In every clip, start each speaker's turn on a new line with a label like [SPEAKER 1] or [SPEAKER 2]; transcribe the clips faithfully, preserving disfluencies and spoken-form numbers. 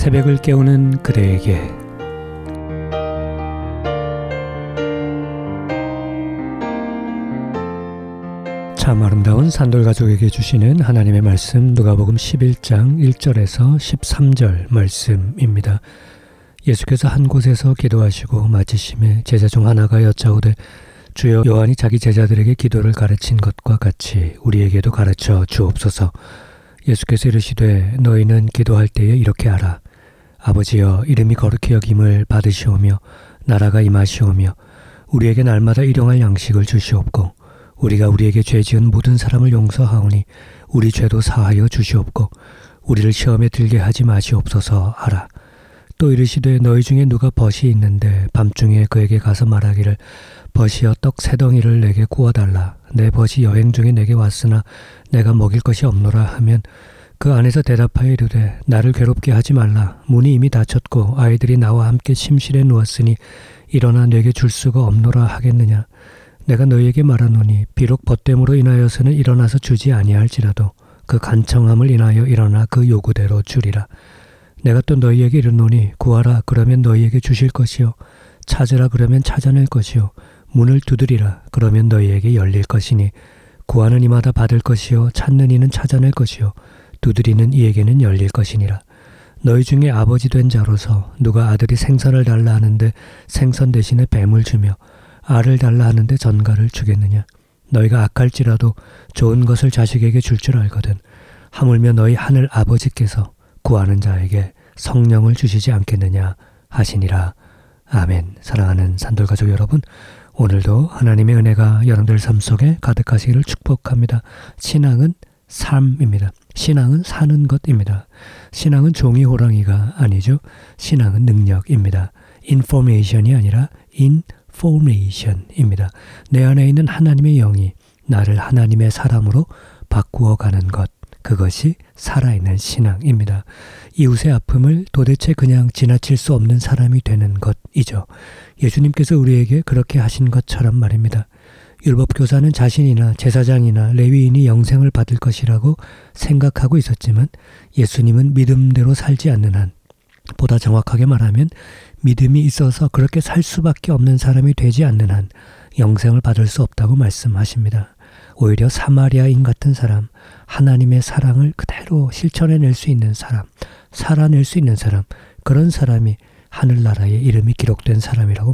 [SPEAKER 1] 새벽을 깨우는 그대에게 참 아름다운 산돌가족에게 주시는 하나님의 말씀 누가복음 십일 장 일 절에서 십삼 절 말씀입니다. 예수께서 한 곳에서 기도하시고 마치심에 제자 중 하나가 여짜오되 주여 요한이 자기 제자들에게 기도를 가르친 것과 같이 우리에게도 가르쳐 주옵소서. 예수께서 이르시되 너희는 기도할 때에 이렇게 하라. 아버지여 이름이 거룩히 여김을 받으시오며 나라가 임하시오며 우리에게 날마다 일용할 양식을 주시옵고 우리가 우리에게 죄 지은 모든 사람을 용서하오니 우리 죄도 사하여 주시옵고 우리를 시험에 들게 하지 마시옵소서 하라. 또 이르시되 너희 중에 누가 벗이 있는데 밤중에 그에게 가서 말하기를 벗이여 떡 세 덩이를 내게 구워달라. 내 벗이 여행 중에 내게 왔으나 내가 먹일 것이 없노라 하면 그 안에서 대답하여 이르되 나를 괴롭게 하지 말라. 문이 이미 닫혔고 아이들이 나와 함께 침실에 누웠으니 일어나 내게 줄 수가 없노라 하겠느냐. 내가 너희에게 말하노니 비록 벗됨으로 인하여서는 일어나서 주지 아니할지라도 그 간청함을 인하여 일어나 그 요구대로 주리라. 내가 또 너희에게 이르노니 구하라 그러면 너희에게 주실 것이요 찾으라 그러면 찾아낼 것이요 문을 두드리라 그러면 너희에게 열릴 것이니 구하는 이마다 받을 것이요 찾는 이는 찾아낼 것이요 두드리는 이에게는 열릴 것이니라. 너희 중에 아버지 된 자로서 누가 아들이 생선을 달라 하는데 생선 대신에 뱀을 주며 알을 달라 하는데 전갈을 주겠느냐. 너희가 악할지라도 좋은 것을 자식에게 줄 줄 알거든 하물며 너희 하늘 아버지께서 구하는 자에게 성령을 주시지 않겠느냐 하시니라. 아멘. 사랑하는 산돌가족 여러분, 오늘도 하나님의 은혜가 여러분들 삶 속에 가득하시기를 축복합니다. 신앙은 삶입니다. 신앙은 사는 것입니다. 신앙은 종이 호랑이가 아니죠. 신앙은 능력입니다. 인포메이션이 아니라 인포메이션입니다. 내 안에 있는 하나님의 영이 나를 하나님의 사람으로 바꾸어 가는 것, 그것이 살아있는 신앙입니다. 이웃의 아픔을 도대체 그냥 지나칠 수 없는 사람이 되는 것이죠. 예수님께서 우리에게 그렇게 하신 것처럼 말입니다. 율법교사는 자신이나 제사장이나 레위인이 영생을 받을 것이라고 생각하고 있었지만 예수님은 믿음대로 살지 않는 한, 보다 정확하게 말하면 믿음이 있어서 그렇게 살 수밖에 없는 사람이 되지 않는 한 영생을 받을 수 없다고 말씀하십니다. 오히려 사마리아인 같은 사람, 하나님의 사랑을 그대로 실천해낼 수 있는 사람, 살아낼 수 있는 사람, 그런 사람이 하늘나라에 이름이 기록된 사람이라고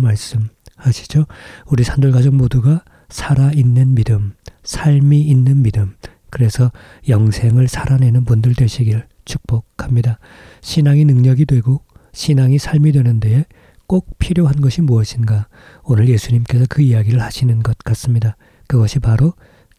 [SPEAKER 1] 말씀하시죠. 우리 산돌가족 모두가 살아있는 믿음, 삶이 있는 믿음, 그래서 영생을 살아내는 분들 되시길 축복합니다. 신앙이 능력이 되고 신앙이 삶이 되는 데에 꼭 필요한 것이 무엇인가? 오늘 예수님께서 그 이야기를 하시는 것 같습니다. 그것이 바로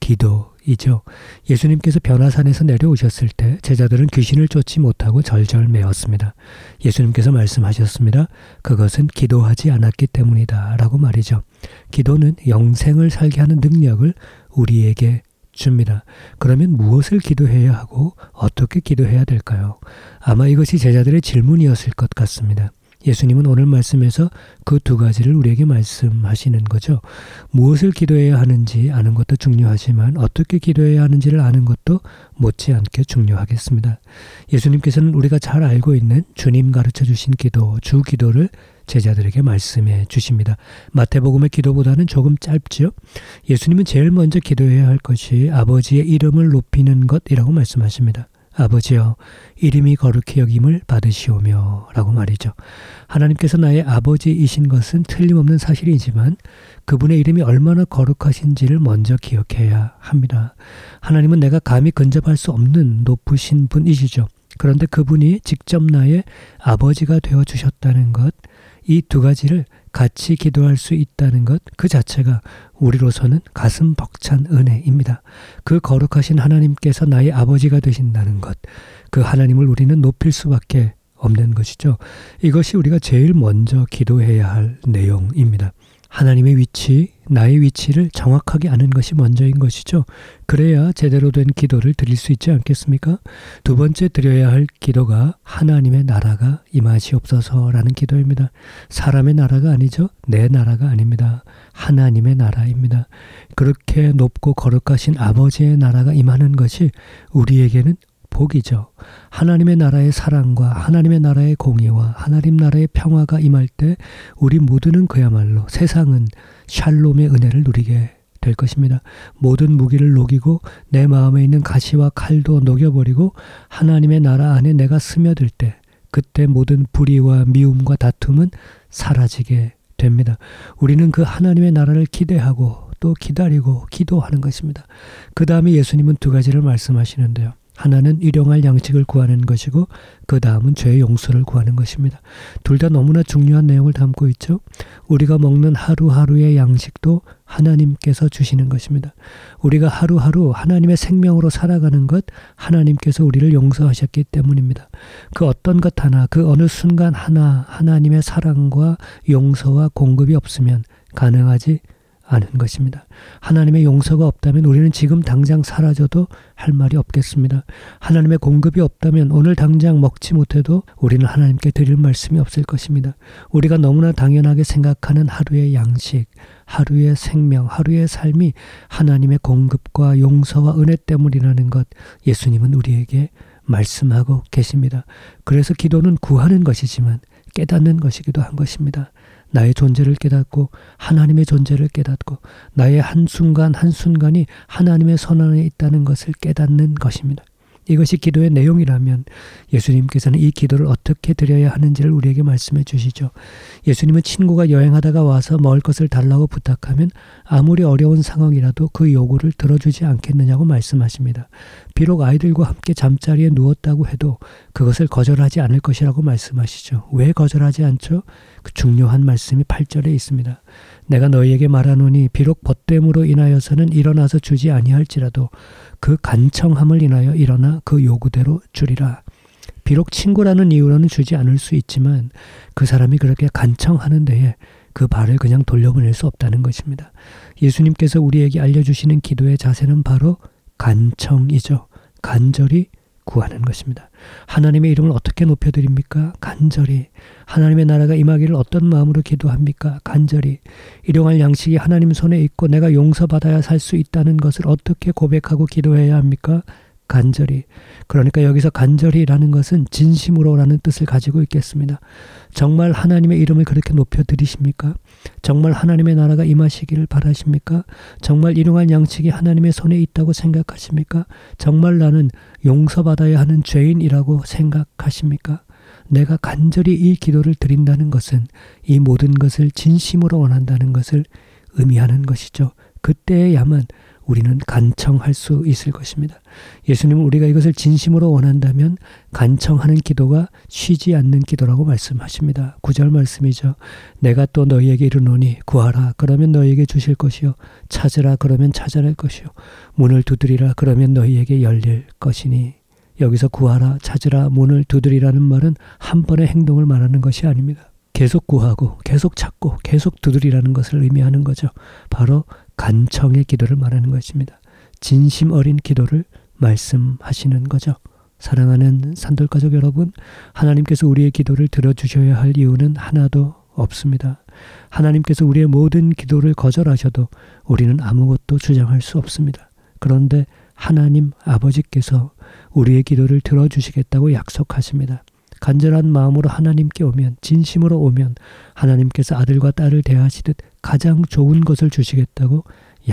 [SPEAKER 1] 기도이죠. 예수님께서 변화산에서 내려오셨을 때 제자들은 귀신을 쫓지 못하고 절절매었습니다. 예수님께서 말씀하셨습니다. 그것은 기도하지 않았기 때문이다 라고 말이죠. 기도는 영생을 살게 하는 능력을 우리에게 줍니다. 그러면 무엇을 기도해야 하고 어떻게 기도해야 될까요? 아마 이것이 제자들의 질문이었을 것 같습니다. 예수님은 오늘 말씀에서 그 두 가지를 우리에게 말씀하시는 거죠. 무엇을 기도해야 하는지 아는 것도 중요하지만 어떻게 기도해야 하는지를 아는 것도 못지않게 중요하겠습니다. 예수님께서는 우리가 잘 알고 있는 주님 가르쳐 주신 기도, 주 기도를 제자들에게 말씀해 주십니다. 마태복음의 기도보다는 조금 짧죠. 예수님은 제일 먼저 기도해야 할 것이 아버지의 이름을 높이는 것이라고 말씀하십니다. 아버지여 이름이 거룩히 여김을 받으시오며 라고 말이죠. 하나님께서 나의 아버지이신 것은 틀림없는 사실이지만 그분의 이름이 얼마나 거룩하신지를 먼저 기억해야 합니다. 하나님은 내가 감히 근접할 수 없는 높으신 분이시죠. 그런데 그분이 직접 나의 아버지가 되어주셨다는 것, 이 두 가지를 같이 기도할 수 있다는 것, 그 자체가 우리로서는 가슴 벅찬 은혜입니다. 그 거룩하신 하나님께서 나의 아버지가 되신다는 것, 그 하나님을 우리는 높일 수밖에 없는 것이죠. 이것이 우리가 제일 먼저 기도해야 할 내용입니다. 하나님의 위치, 나의 위치를 정확하게 아는 것이 먼저인 것이죠. 그래야 제대로 된 기도를 드릴 수 있지 않겠습니까? 두 번째 드려야 할 기도가 하나님의 나라가 임하시옵소서라는 기도입니다. 사람의 나라가 아니죠. 내 나라가 아닙니다. 하나님의 나라입니다. 그렇게 높고 거룩하신 아버지의 나라가 임하는 것이 우리에게는 복이죠. 하나님의 나라의 사랑과 하나님의 나라의 공의와 하나님 나라의 평화가 임할 때 우리 모두는 그야말로 세상은 샬롬의 은혜를 누리게 될 것입니다. 모든 무기를 녹이고 내 마음에 있는 가시와 칼도 녹여버리고 하나님의 나라 안에 내가 스며들 때 그때 모든 불의와 미움과 다툼은 사라지게 됩니다. 우리는 그 하나님의 나라를 기대하고 또 기다리고 기도하는 것입니다. 그 다음에 예수님은 두 가지를 말씀하시는데요. 하나는 일용할 양식을 구하는 것이고 그 다음은 죄의 용서를 구하는 것입니다. 둘 다 너무나 중요한 내용을 담고 있죠. 우리가 먹는 하루하루의 양식도 하나님께서 주시는 것입니다. 우리가 하루하루 하나님의 생명으로 살아가는 것 하나님께서 우리를 용서하셨기 때문입니다. 그 어떤 것 하나 그 어느 순간 하나 하나님의 사랑과 용서와 공급이 없으면 가능하지 않은 것입니다. 하나님의 용서가 없다면 우리는 지금 당장 사라져도 할 말이 없겠습니다. 하나님의 공급이 없다면 오늘 당장 먹지 못해도 우리는 하나님께 드릴 말씀이 없을 것입니다. 우리가 너무나 당연하게 생각하는 하루의 양식, 하루의 생명, 하루의 삶이 하나님의 공급과 용서와 은혜 때문이라는 것 예수님은 우리에게 말씀하고 계십니다. 그래서 기도는 구하는 것이지만 깨닫는 것이기도 한 것입니다. 나의 존재를 깨닫고 하나님의 존재를 깨닫고 나의 한순간 한순간이 하나님의 손 안에 있다는 것을 깨닫는 것입니다. 이것이 기도의 내용이라면 예수님께서는 이 기도를 어떻게 드려야 하는지를 우리에게 말씀해 주시죠. 예수님은 친구가 여행하다가 와서 먹을 것을 달라고 부탁하면 아무리 어려운 상황이라도 그 요구를 들어주지 않겠느냐고 말씀하십니다. 비록 아이들과 함께 잠자리에 누웠다고 해도 그것을 거절하지 않을 것이라고 말씀하시죠. 왜 거절하지 않죠? 그 중요한 말씀이 팔 절에 있습니다. 내가 너희에게 말하노니 비록 벗됨으로 인하여서는 일어나서 주지 아니할지라도 그 간청함을 인하여 일어나 그 요구대로 주리라. 비록 친구라는 이유로는 주지 않을 수 있지만 그 사람이 그렇게 간청하는 데에 그 발을 그냥 돌려보낼 수 없다는 것입니다. 예수님께서 우리에게 알려주시는 기도의 자세는 바로 간청이죠. 간절히 구하는 것입니다. 하나님의 이름을 어떻게 높여드립니까? 간절히. 하나님의 나라가 임하기를 어떤 마음으로 기도합니까? 간절히. 일용할 양식이 하나님 손에 있고 내가 용서받아야 살 수 있다는 것을 어떻게 고백하고 기도해야 합니까? 간절히. 그러니까 여기서 간절히라는 것은 진심으로라는 뜻을 가지고 있겠습니다. 정말 하나님의 이름을 그렇게 높여드리십니까? 정말 하나님의 나라가 임하시기를 바라십니까? 정말 일용할 양식이 하나님의 손에 있다고 생각하십니까? 정말 나는 용서받아야 하는 죄인이라고 생각하십니까? 내가 간절히 이 기도를 드린다는 것은 이 모든 것을 진심으로 원한다는 것을 의미하는 것이죠. 그때야만 우리는 간청할 수 있을 것입니다. 예수님은 우리가 이것을 진심으로 원한다면 간청하는 기도가 쉬지 않는 기도라고 말씀하십니다. 구 절 말씀이죠. 내가 또 너희에게 이르노니 구하라 그러면 너희에게 주실 것이요 찾으라 그러면 찾아낼 것이요 문을 두드리라 그러면 너희에게 열릴 것이니. 여기서 구하라, 찾으라, 문을 두드리라는 말은 한 번의 행동을 말하는 것이 아닙니다. 계속 구하고 계속 찾고 계속 두드리라는 것을 의미하는 거죠. 바로 간청의 기도를 말하는 것입니다. 진심 어린 기도를 말씀하시는 거죠. 사랑하는 산돌가족 여러분, 하나님께서 우리의 기도를 들어주셔야 할 이유는 하나도 없습니다. 하나님께서 우리의 모든 기도를 거절하셔도 우리는 아무것도 주장할 수 없습니다. 그런데 하나님 아버지께서 우리의 기도를 들어주시겠다고 약속하십니다. 간절한 마음으로 하나님께 오면, 진심으로 오면 하나님께서 아들과 딸을 대하시듯 가장 좋은 것을 주시겠다고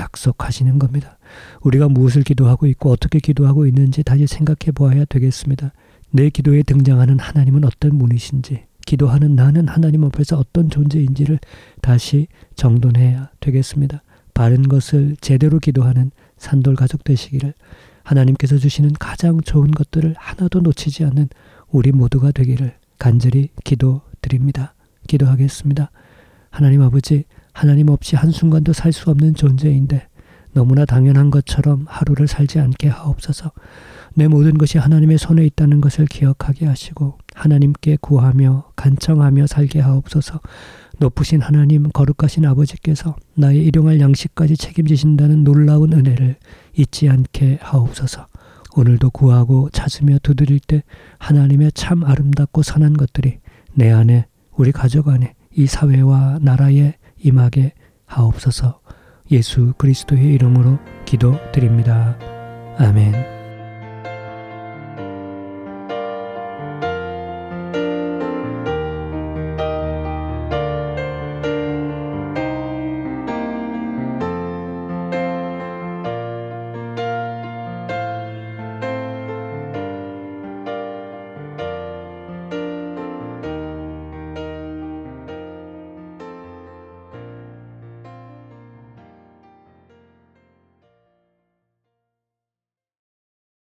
[SPEAKER 1] 약속하시는 겁니다. 우리가 무엇을 기도하고 있고 어떻게 기도하고 있는지 다시 생각해 보아야 되겠습니다. 내 기도에 등장하는 하나님은 어떤 분이신지, 기도하는 나는 하나님 앞에서 어떤 존재인지를 다시 정돈해야 되겠습니다. 바른 것을 제대로 기도하는 산돌 가족 되시기를, 하나님께서 주시는 가장 좋은 것들을 하나도 놓치지 않는 우리 모두가 되기를 간절히 기도드립니다. 기도하겠습니다. 하나님 아버지, 하나님 없이 한순간도 살 수 없는 존재인데 너무나 당연한 것처럼 하루를 살지 않게 하옵소서. 내 모든 것이 하나님의 손에 있다는 것을 기억하게 하시고 하나님께 구하며 간청하며 살게 하옵소서. 높으신 하나님, 거룩하신 아버지께서 나의 일용할 양식까지 책임지신다는 놀라운 은혜를 잊지 않게 하옵소서. 오늘도 구하고 찾으며 두드릴 때 하나님의 참 아름답고 선한 것들이 내 안에, 우리 가족 안에, 이 사회와 나라에 임하게 하옵소서. 예수 그리스도의 이름으로 기도드립니다. 아멘.